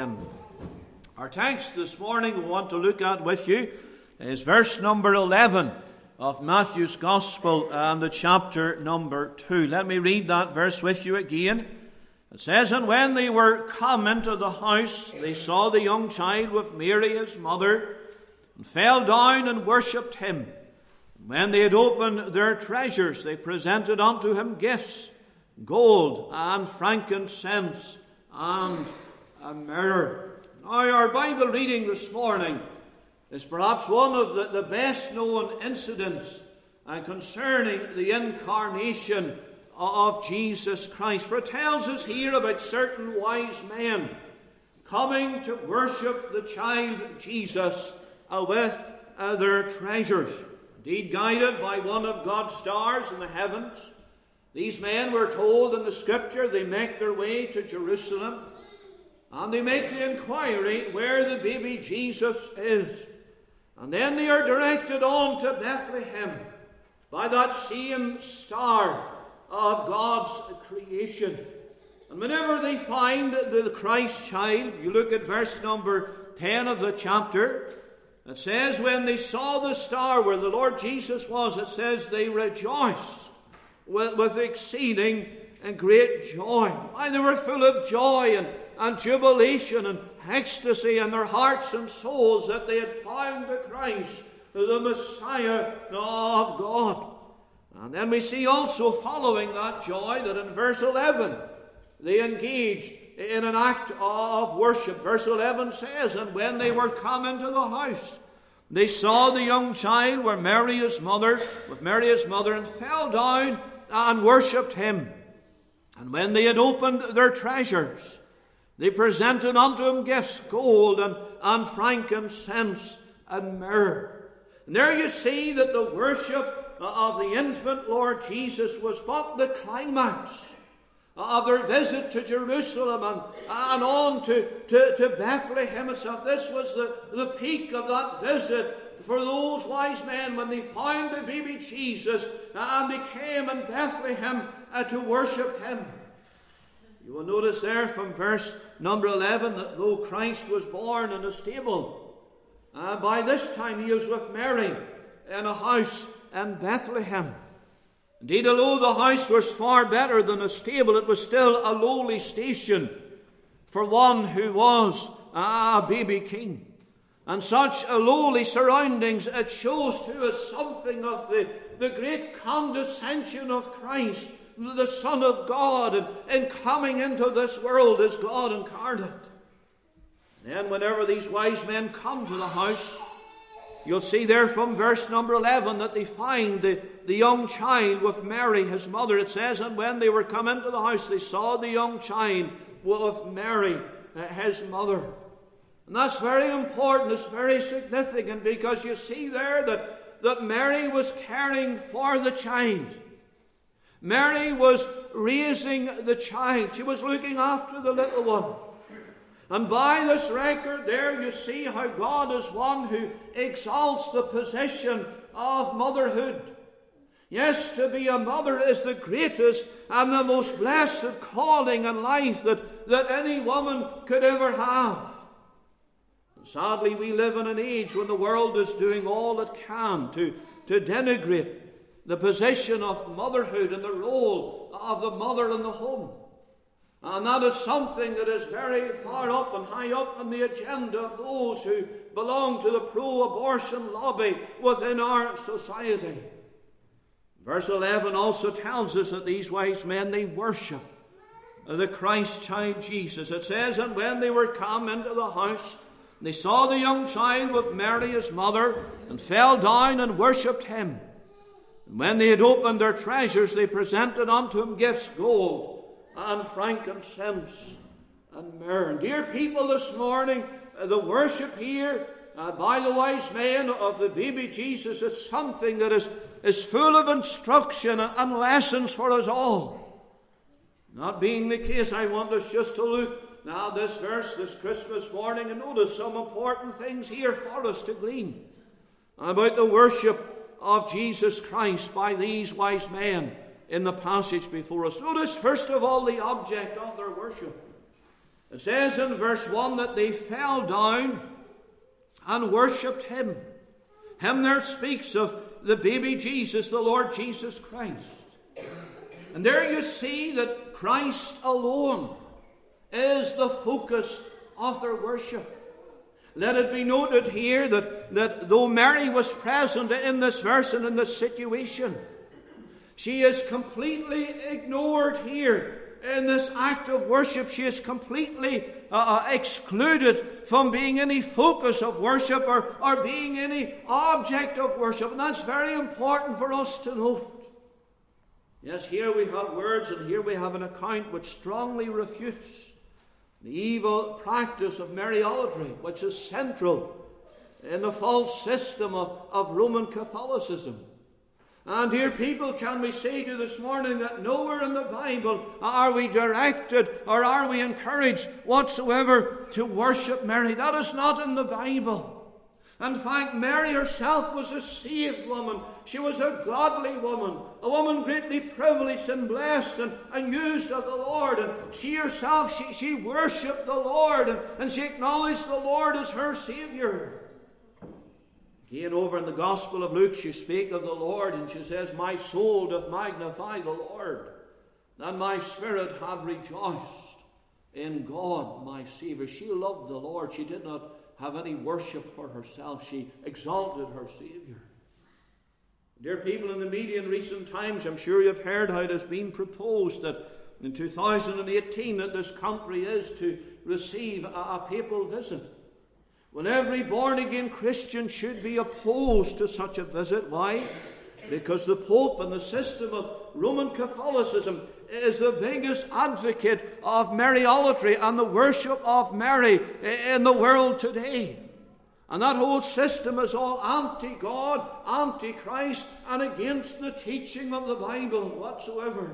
Amen. Our text this morning we want to look at with you is verse number 11 of Matthew's Gospel and the chapter number 2. Let me read that verse with you again. It says, "And when they were come into the house, they saw the young child with Mary his mother, and fell down and worshipped him. And when they had opened their treasures, they presented unto him gifts, gold and frankincense and a myrrh." Now, our Bible reading this morning is perhaps one of the best known incidents concerning the incarnation of Jesus Christ. For it tells us here about certain wise men coming to worship the child Jesus with their treasures. Indeed, guided by one of God's stars in the heavens, these men were told in the Scripture they make their way to Jerusalem and they make the inquiry where the baby Jesus is. And then they are directed on to Bethlehem by that same star of God's creation. And whenever they find the Christ child, you look at verse number 10 of the chapter, it says, when they saw the star where the Lord Jesus was, it says they rejoiced with exceeding and great joy. And they were full of joy and jubilation and ecstasy in their hearts and souls that they had found the Christ, the Messiah of God. And then we see also following that joy that in verse 11 they engaged in an act of worship. Verse 11 says, "And when they were come into the house, they saw the young child with Mary his mother, and fell down and worshipped him. And when they had opened their treasures, they presented unto him gifts, gold and frankincense and myrrh." And there you see that the worship of the infant Lord Jesus was but the climax of their visit to Jerusalem and on to Bethlehem itself. This was the peak of that visit for those wise men when they found the baby Jesus and they came in Bethlehem to worship him. You will notice there from verse number 11 that though Christ was born in a stable, by this time he was with Mary in a house in Bethlehem. Indeed, although the house was far better than a stable, it was still a lowly station for one who was a baby king. And such lowly surroundings, it shows to us something of the great condescension of Christ, the Son of God, and coming into this world as God incarnate. And then whenever these wise men come to the house, you'll see there from verse number 11 that they find the young child with Mary, his mother. It says, "And when they were come into the house, they saw the young child with Mary, his mother." And that's very important. It's very significant because you see there that Mary was caring for the child. Mary was raising the child. She was looking after the little one. And by this record there you see how God is one who exalts the position of motherhood. Yes, to be a mother is the greatest and the most blessed calling in life that any woman could ever have. And sadly, we live in an age when the world is doing all it can to denigrate the position of motherhood and the role of the mother in the home. And that is something that is very far up and high up on the agenda of those who belong to the pro-abortion lobby within our society. Verse 11 also tells us that these wise men, they worship the Christ child Jesus. It says, "And when they were come into the house, they saw the young child with Mary his mother, and fell down and worshipped him. And when they had opened their treasures, they presented unto him gifts, gold and frankincense and myrrh." Dear people, this morning, the worship here by the wise men of the baby Jesus is something that is full of instruction and lessons for us all. Not being the case, I want us just to look now this verse this Christmas morning and notice some important things here for us to glean about the worship of Jesus Christ by these wise men in the passage before us. Notice, first of all, the object of their worship. It says in verse 1 that they fell down and worshipped him. Him there speaks of the baby Jesus, the Lord Jesus Christ. And there you see that Christ alone is the focus of their worship. Let it be noted here that though Mary was present in this verse and in this situation, she is completely ignored here in this act of worship. She is completely excluded from being any focus of worship or being any object of worship. And that's very important for us to note. Yes, here we have words and here we have an account which strongly refutes the evil practice of Mariolatry, which is central in the false system of Roman Catholicism. And dear people, can we say to you this morning that nowhere in the Bible are we directed or are we encouraged whatsoever to worship Mary? That is not in the Bible. In fact, Mary herself was a saved woman. She was a godly woman, a woman greatly privileged and blessed and used of the Lord. And she herself, she worshipped the Lord and she acknowledged the Lord as her Savior. Again, over in the Gospel of Luke, she spake of the Lord, and she says, "My soul doth magnify the Lord, and my spirit have rejoiced in God my Saviour." She loved the Lord. She did not have any worship for herself. She exalted her Saviour. Dear people, in the media in recent times, I'm sure you've heard how it has been proposed that in 2018 that this country is to receive a papal visit. When every born-again Christian should be opposed to such a visit. Why? Because the Pope and the system of Roman Catholicism is the biggest advocate of Mariolatry and the worship of Mary in the world today. And that whole system is all anti-God, anti-Christ, and against the teaching of the Bible whatsoever.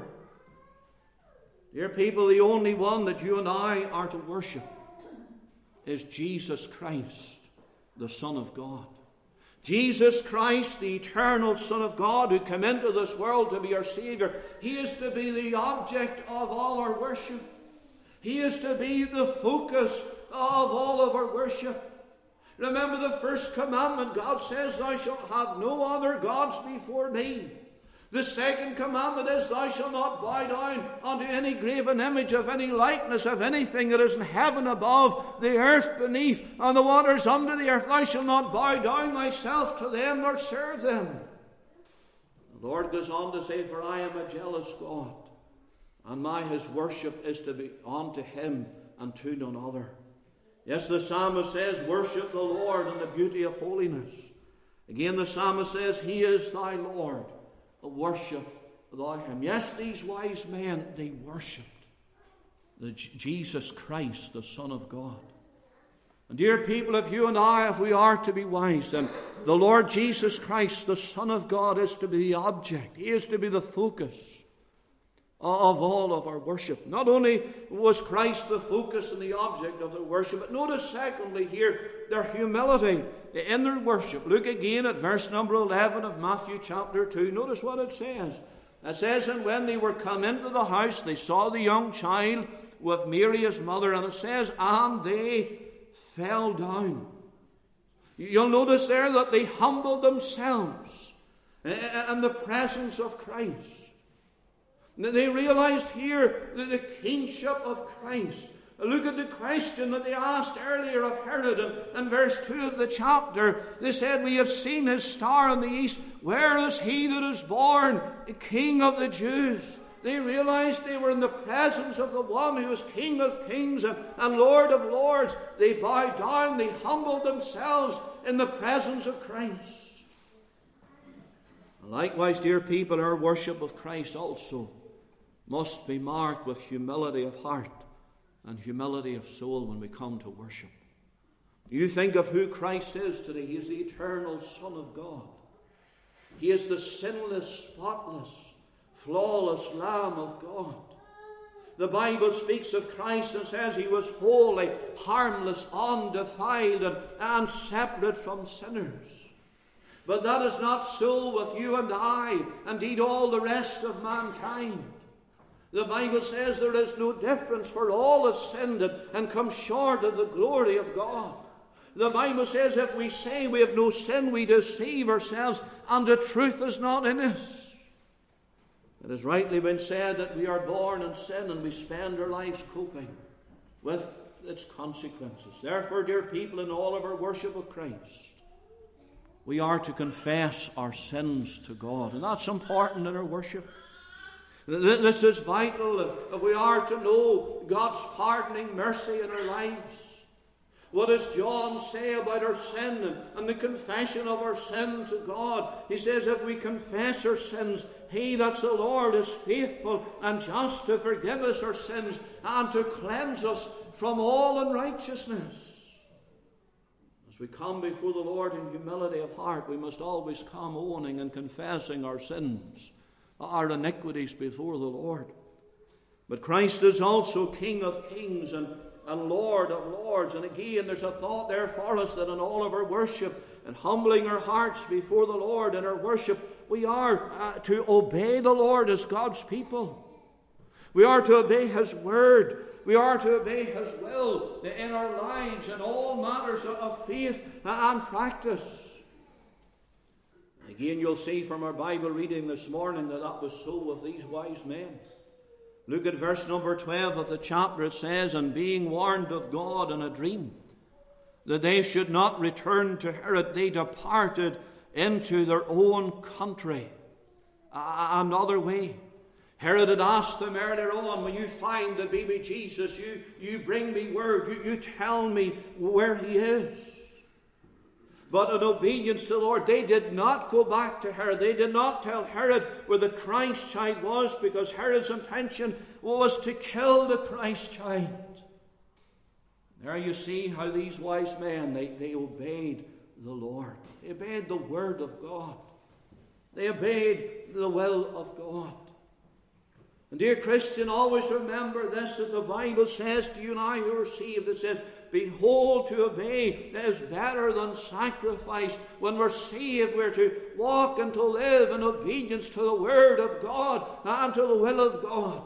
Dear people, the only one that you and I are to worship is Jesus Christ, the Son of God. Jesus Christ, the eternal Son of God, who came into this world to be our Savior. He is to be the object of all our worship. He is to be the focus of all of our worship. Remember the first commandment. God says, "Thou shalt have no other gods before me." The second commandment is, "Thou shalt not bow down unto any graven image of any likeness of anything that is in heaven above, the earth beneath, and the waters under the earth. Thou shalt not bow down thyself to them nor serve them." The Lord goes on to say, "For I am a jealous God, and his worship is to be unto him and to none other." Yes, the psalmist says, "Worship the Lord in the beauty of holiness." Again, the psalmist says, "He is thy Lord. Worship thou him." Yes, these wise men, they worshipped Jesus Christ, the Son of God. And dear people, if you and I, if we are to be wise, then the Lord Jesus Christ, the Son of God, is to be the object. He is to be the focus of all of our worship. Not only was Christ the focus and the object of their worship, but notice secondly here their humility in their worship. Look again at verse number 11 of Matthew chapter 2. Notice what it says. It says, "And when they were come into the house, they saw the young child with Mary his mother." And it says, "And they fell down." You'll notice there that they humbled themselves in the presence of Christ. They realized here the kingship of Christ. Look at the question that they asked earlier of Herod in verse 2 of the chapter. They said, "We have seen his star in the east. Where is he that is born, the King of the Jews?" They realized they were in the presence of the one who is King of kings and Lord of lords. They bowed down, they humbled themselves in the presence of Christ. And likewise, dear people, our worship of Christ also must be marked with humility of heart and humility of soul when we come to worship. You think of who Christ is today. He is the eternal Son of God. He is the sinless, spotless, flawless Lamb of God. The Bible speaks of Christ and says he was holy, harmless, undefiled, and separate from sinners. But that is not so with you and I, indeed all the rest of mankind. The Bible says there is no difference, for all have sinned and come short of the glory of God. The Bible says if we say we have no sin, we deceive ourselves, and the truth is not in us. It has rightly been said that we are born in sin and we spend our lives coping with its consequences. Therefore, dear people, in all of our worship of Christ, we are to confess our sins to God. And that's important in our worship. This is vital if we are to know God's pardoning mercy in our lives. What does John say about our sin and the confession of our sin to God? He says, if we confess our sins, He, that's the Lord, is faithful and just to forgive us our sins and to cleanse us from all unrighteousness. As we come before the Lord in humility of heart, we must always come owning and confessing our sins, our iniquities before the Lord. But Christ is also King of kings and Lord of lords. And again, there's a thought there for us that in all of our worship and humbling our hearts before the Lord in our worship, we are to obey the Lord as God's people. We are to obey His word. We are to obey His will in our lives in all matters of faith and practice. Again, you'll see from our Bible reading this morning that was so with these wise men. Look at verse number 12 of the chapter. It says, and being warned of God in a dream, that they should not return to Herod, they departed into their own country. Another way. Herod had asked them earlier on, when you find the baby Jesus, you bring me word, you tell me where He is. But in obedience to the Lord, they did not go back to Herod. They did not tell Herod where the Christ child was, because Herod's intention was to kill the Christ child. There you see how these wise men, they obeyed the Lord. They obeyed the word of God. They obeyed the will of God. And dear Christian, always remember this, that the Bible says to you and I who are saved, it says, behold, to obey is better than sacrifice. When we're saved, we're to walk and to live in obedience to the word of God and to the will of God.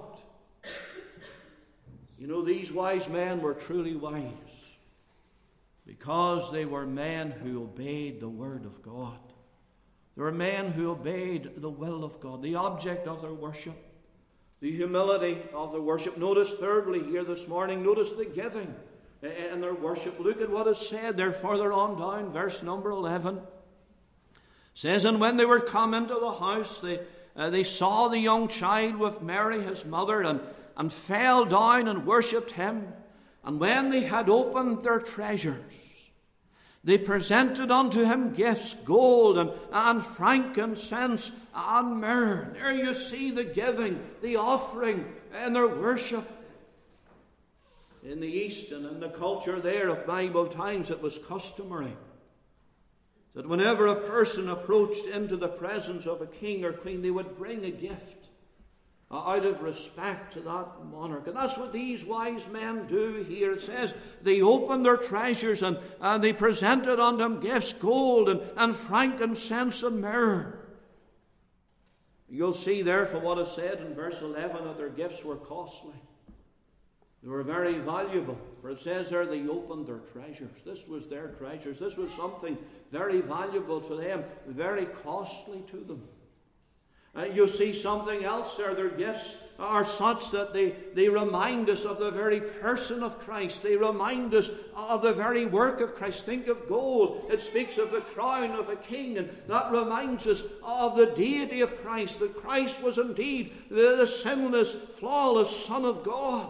You know, these wise men were truly wise because they were men who obeyed the word of God. They were men who obeyed the will of God, the object of their worship, the humility of their worship. Notice thirdly here this morning, notice the giving in their worship. Look at what is said there further on down, verse number 11. It says, and when they were come into the house, they saw the young child with Mary his mother, and fell down and worshipped Him. And when they had opened their treasures, they presented unto Him gifts, gold and frankincense and myrrh. There you see the giving, the offering, and their worship. In the East and in the culture there of Bible times, it was customary that whenever a person approached into the presence of a king or queen, they would bring a gift out of respect to that monarch. And that's what these wise men do here. It says they opened their treasures and they presented unto Him gifts, gold and frankincense and myrrh. You'll see therefore what is said in verse 11, that their gifts were costly. They were very valuable. For it says there they opened their treasures. This was their treasures. This was something very valuable to them, very costly to them. You'll see something else there. Their gifts are such that they remind us of the very person of Christ. They remind us of the very work of Christ. Think of gold. It speaks of the crown of a king, and that reminds us of the deity of Christ, that Christ was indeed the sinless, flawless Son of God.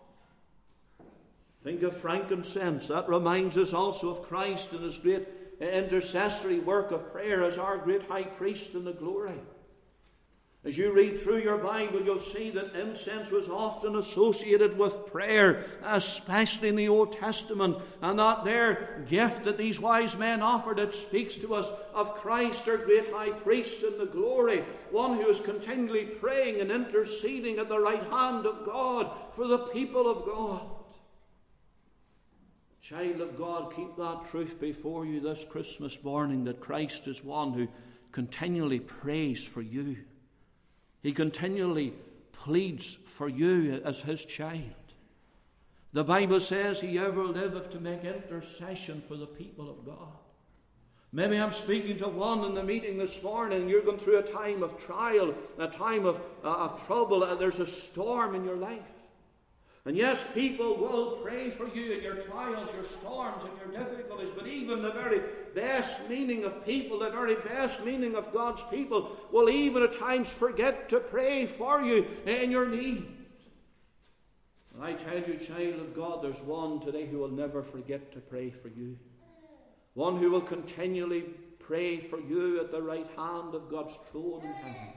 Think of frankincense. That reminds us also of Christ and His great intercessory work of prayer as our great high priest in the glory. As you read through your Bible, you'll see that incense was often associated with prayer, especially in the Old Testament. And that their gift that these wise men offered, it speaks to us of Christ, our great high priest in the glory, one who is continually praying and interceding at the right hand of God for the people of God. Child of God, keep that truth before you this Christmas morning, that Christ is one who continually prays for you. He continually pleads for you as his child. The Bible says he ever liveth to make intercession for the people of God. Maybe I'm speaking to one in the meeting this morning. You're going through a time of trial, a time of trouble, and there's a storm in your life. And yes, people will pray for you in your trials, your storms, and your difficulties. But even the very best meaning of people, the very best meaning of God's people, will even at times forget to pray for you in your need. And I tell you, child of God, there's one today who will never forget to pray for you. One who will continually pray for you at the right hand of God's throne in heaven.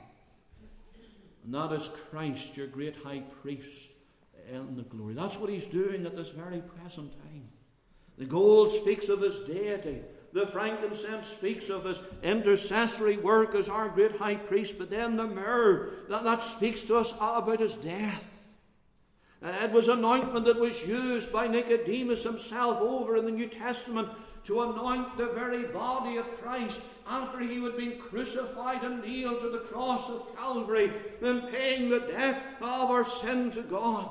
And that is Christ, your great high priest in the glory. That's what he's doing at this very present time. The gold speaks of his deity. The frankincense speaks of his intercessory work as our great high priest. But then the myrrh, that speaks to us about his death. It was an ointment that was used by Nicodemus himself over in the New Testament to anoint the very body of Christ after he had been crucified and nailed to the cross of Calvary, then paying the debt of our sin to God.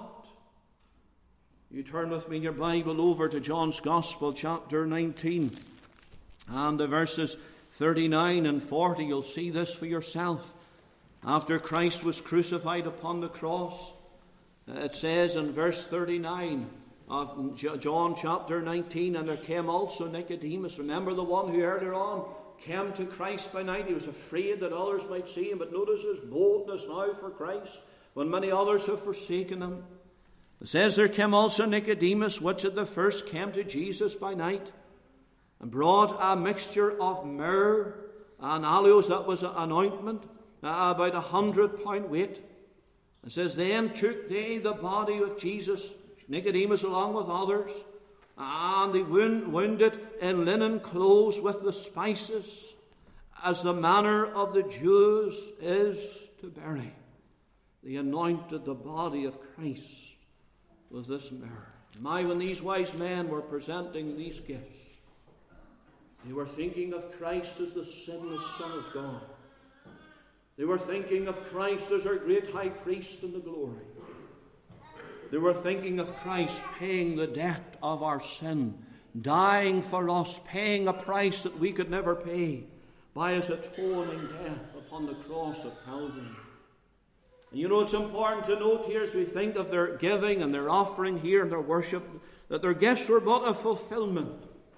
You turn with me in your Bible over to John's Gospel, chapter 19, and the verses 39 and 40. You'll see this for yourself. After Christ was crucified upon the cross, it says in verse 39 of John chapter 19, and there came also Nicodemus. Remember the one who earlier on came to Christ by night. He was afraid that others might see him, but notice his boldness now for Christ when many others have forsaken him. It says, there came also Nicodemus, which at the first came to Jesus by night, and brought a mixture of myrrh and aloes, that was an ointment, about 100 pound weight. It says, then took they the body of Jesus, Nicodemus along with others, and they wound it in linen clothes with the spices, as the manner of the Jews is to bury. They anointed the body of Christ with this myrrh. When these wise men were presenting these gifts, they were thinking of Christ as the sinless Son of God. They were thinking of Christ as our great high priest in the glory. They were thinking of Christ paying the debt of our sin, dying for us, paying a price that we could never pay by his atoning death upon the cross of Calvary. And you know, it's important to note here as we think of their giving and their offering here and their worship, that their gifts were but a fulfillment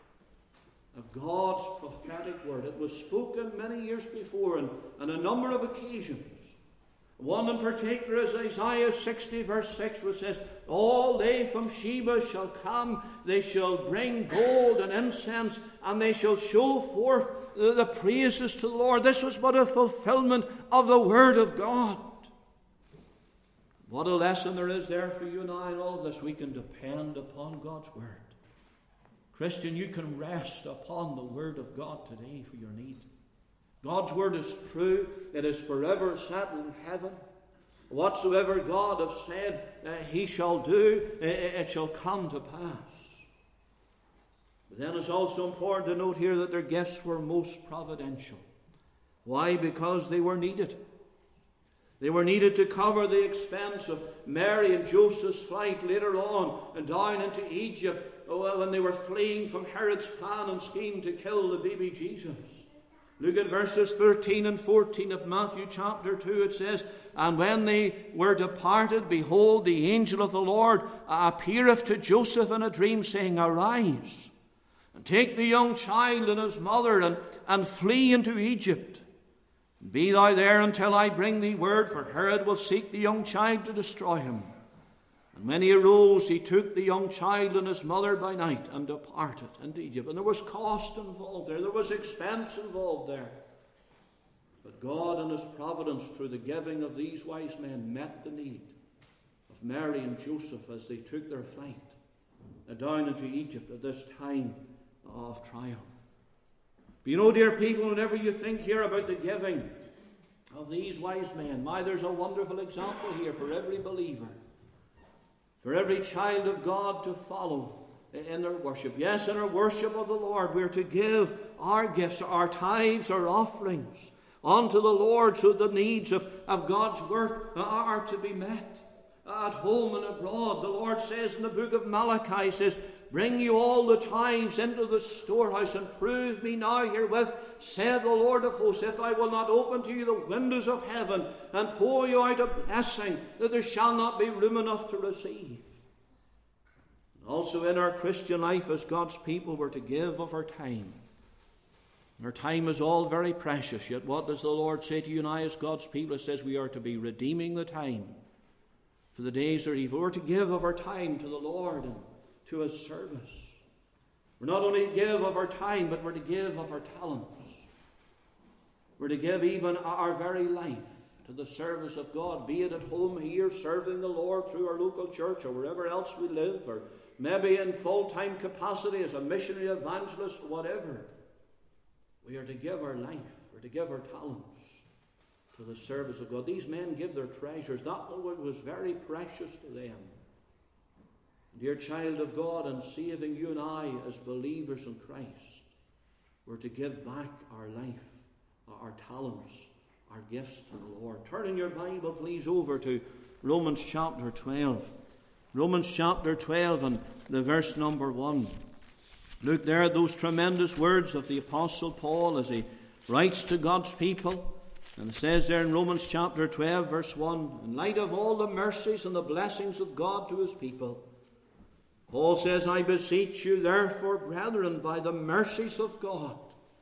of God's prophetic word. It was spoken many years before and on a number of occasions. One in particular is Isaiah 60 verse 6, which says, all they from Sheba shall come, they shall bring gold and incense, and they shall show forth the praises to the Lord. This was but a fulfillment of the word of God. What a lesson there is there for you and I in all of this. We can depend upon God's word. Christian, you can rest upon the word of God today for your need. God's word is true. It is forever settled in heaven. Whatsoever God hath said he shall do, it shall come to pass. But then it's also important to note here that their gifts were most providential. Why? Because they were needed. They were needed to cover the expense of Mary and Joseph's flight later on and down into Egypt when they were fleeing from Herod's plan and scheme to kill the baby Jesus. Look at verses 13 and 14 of Matthew chapter 2. It says, and when they were departed, behold, the angel of the Lord appeareth to Joseph in a dream, saying, arise, and take the young child and his mother, and flee into Egypt. Be thou there until I bring thee word, for Herod will seek the young child to destroy him. And when he arose, he took the young child and his mother by night and departed into Egypt. And there was cost involved there. There was expense involved there. But God in his providence, through the giving of these wise men, met the need of Mary and Joseph as they took their flight down into Egypt at this time of trial. But you know, dear people, whenever you think here about the giving of these wise men, there's a wonderful example here for every believer, for every child of God to follow in their worship. Yes, in our worship of the Lord, we're to give our gifts, our tithes, our offerings. unto the Lord, so the needs of God's work are to be met. At home and abroad, the Lord says in the book of Malachi, he says, bring you all the tithes into the storehouse, and prove me now herewith, saith the Lord of hosts, if I will not open to you the windows of heaven, and pour you out a blessing, that there shall not be room enough to receive. Also in our Christian life as God's people, we're to give of our time. Our time is all very precious, yet what does the Lord say to you and I as God's people? It says we are to be redeeming the time, for the days are evil. We're to give of our time to the Lord and to His service. We're not only to give of our time, but we're to give of our talents. We're to give even our very life to the service of God, be it at home here, serving the Lord through our local church, or wherever else we live, or maybe in full-time capacity as a missionary evangelist, whatever. We are to give our life, we're to give our talents to the service of God. These men give their treasures. That was very precious to them. Dear child of God, and saving you and I as believers in Christ, we're to give back our life, our talents, our gifts to the Lord. Turn in your Bible, please, over to Romans chapter 12. Romans chapter 12 and the verse number 1. Look there at those tremendous words of the Apostle Paul as he writes to God's people. And it says there in Romans chapter 12, verse 1, in light of all the mercies and the blessings of God to His people, Paul says, I beseech you, therefore, brethren, by the mercies of God,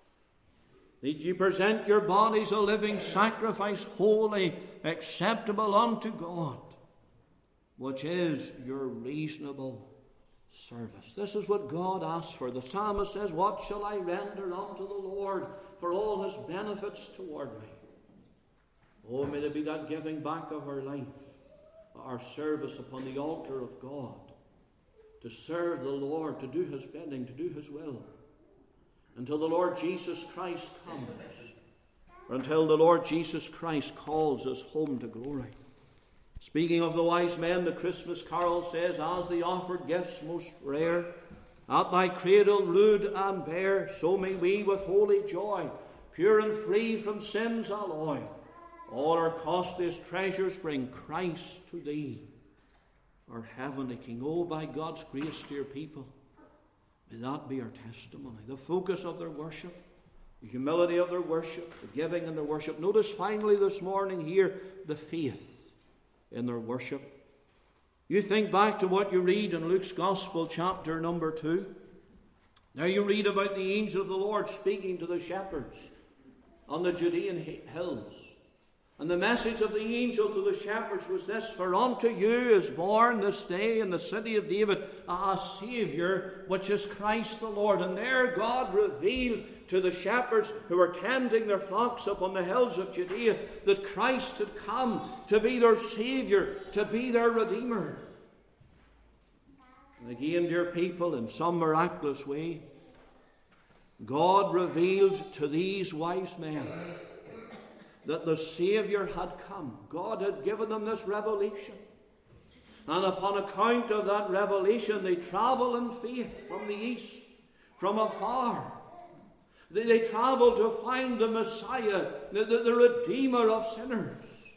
that you present your bodies a living sacrifice, holy, acceptable unto God, which is your reasonable service. This is what God asks for. The psalmist says, what shall I render unto the Lord for all His benefits toward me? Oh, may there be that giving back of our life, our service upon the altar of God, to serve the Lord, to do His bidding, to do His will, until the Lord Jesus Christ comes, or until the Lord Jesus Christ calls us home to glory. Speaking of the wise men, the Christmas carol says, as the offered gifts most rare, at thy cradle rude and bare, so may we with holy joy, pure and free from sin's alloy, all our costliest treasures bring Christ to thee, our heavenly King. Oh, by God's grace, dear people, may that be our testimony, the focus of their worship, the humility of their worship, the giving in their worship. Notice finally this morning here, the faith in their worship. You think back to what you read in Luke's Gospel, chapter number 2. There you read about the angel of the Lord speaking to the shepherds on the Judean hills. And the message of the angel to the shepherds was this, for unto you is born this day in the city of David a Saviour, which is Christ the Lord. And there God revealed to the shepherds who were tending their flocks upon the hills of Judea that Christ had come to be their Saviour, to be their Redeemer. And again, dear people, in some miraculous way, God revealed to these wise men that the Saviour had come. God had given them this revelation. And upon account of that revelation, they travel in faith from the east, from afar. They travel to find the Messiah, the Redeemer of sinners.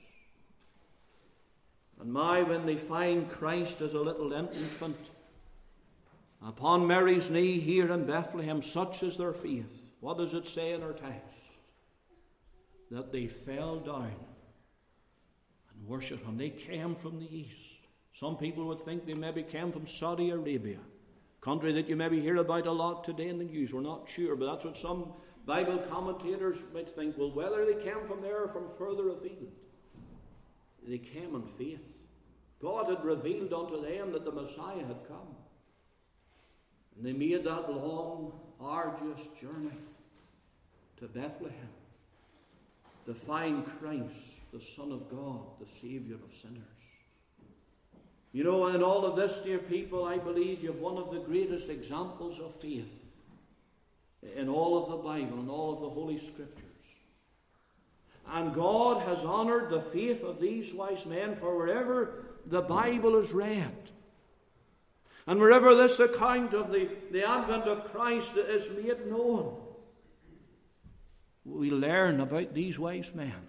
And when they find Christ as a little infant upon Mary's knee here in Bethlehem, such is their faith. What does it say in our text? That they fell down and worshipped Him. They came from the east. Some people would think they maybe came from Saudi Arabia, country that you maybe hear about a lot today in the news. We're not sure, but that's what some Bible commentators might think. Well, whether they came from there or from further afield, they came in faith. God had revealed unto them that the Messiah had come. And they made that long, arduous journey to Bethlehem to find Christ, the Son of God, the Saviour of sinners. You know, in all of this, dear people, I believe you have one of the greatest examples of faith in all of the Bible and all of the Holy Scriptures. And God has honoured the faith of these wise men, for wherever the Bible is read, and wherever this account of the advent of Christ is made known, we learn about these wise men.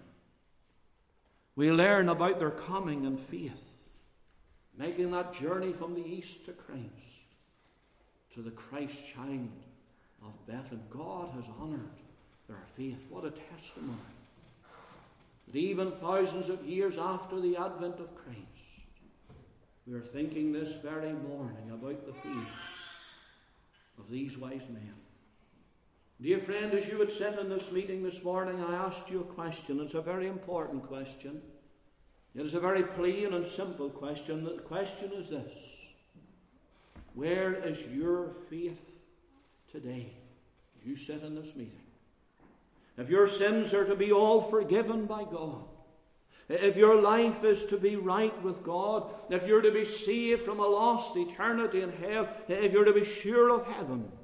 We learn about their coming in faith, making that journey from the east to Christ, to the Christ child of Bethlehem. God has honoured their faith. What a testimony. That even thousands of years after the advent of Christ, we are thinking this very morning about the faith of these wise men. Dear friend, as you would sit in this meeting this morning, I asked you a question. It's a very important question. It is a very plain and simple question. The question is this: where is your faith today? You sit in this meeting. If your sins are to be all forgiven by God, if your life is to be right with God, if you're to be saved from a lost eternity in hell, if you're to be sure of heaven,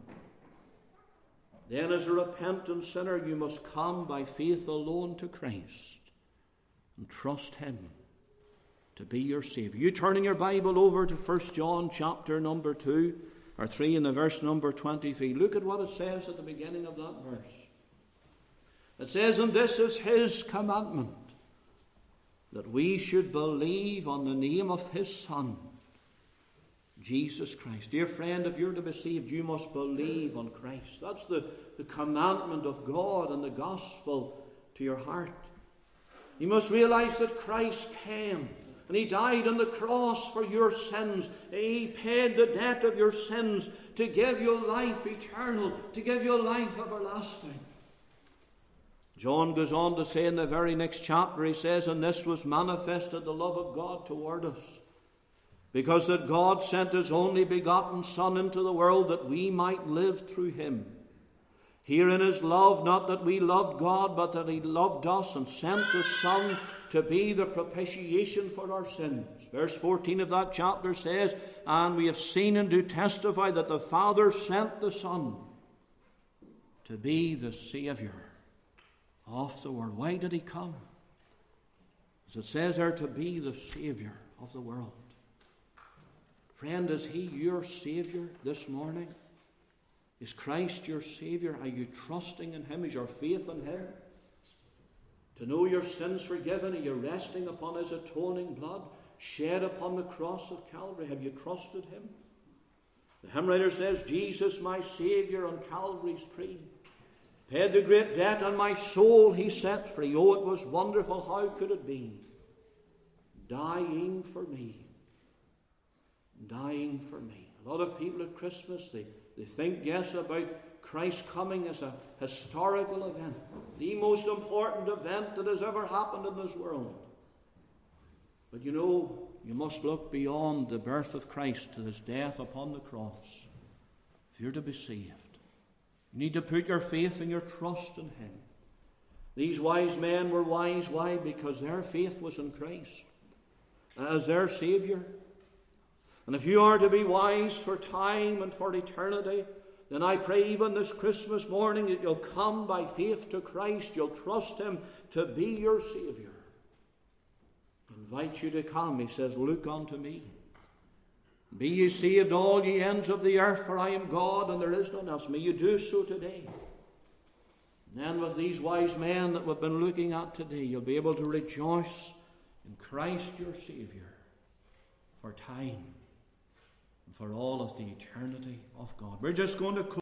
then as a repentant sinner you must come by faith alone to Christ and trust Him to be your Saviour. You turning your Bible over to 1 John chapter number 2 or 3 in the verse number 23. Look at what it says at the beginning of that verse. It says, "And this is His commandment, that we should believe on the name of His Son, Jesus Christ." Dear friend, if you're to be saved, you must believe on Christ. That's the commandment of God and the gospel to your heart. You must realize that Christ came and He died on the cross for your sins. He paid the debt of your sins to give you life eternal, to give you life everlasting. John goes on to say in the very next chapter, he says, "And this was manifested the love of God toward us, because that God sent His only begotten Son into the world that we might live through Him. Herein is love, not that we loved God, but that He loved us and sent His Son to be the propitiation for our sins." Verse 14 of that chapter says, "And we have seen and do testify that the Father sent the Son to be the Saviour of the world." Why did He come? As it says there, to be the Saviour of the world. Friend, is He your Saviour this morning? Is Christ your Saviour? Are you trusting in Him? Is your faith in Him? To know your sins forgiven, are you resting upon His atoning blood shed upon the cross of Calvary? Have you trusted Him? The hymn writer says, "Jesus, my Saviour, on Calvary's tree, paid the great debt, and my soul He set free. Oh, it was wonderful, how could it be? Dying for me. Dying for me." A lot of people at Christmas, they think, yes, about Christ coming as a historical event, the most important event that has ever happened in this world. But you know, you must look beyond the birth of Christ to His death upon the cross if you're to be saved. You need to put your faith and your trust in Him. These wise men were wise. Why? Because their faith was in Christ as their Saviour. And if you are to be wise for time and for eternity, then I pray even this Christmas morning that you'll come by faith to Christ. You'll trust Him to be your Saviour. He invites you to come. He says, "Look unto me. Be ye saved, all ye ends of the earth, for I am God, and there is none else." May you do so today. And then with these wise men that we've been looking at today, you'll be able to rejoice in Christ your Saviour for time and for all of the eternity of God. We're just going to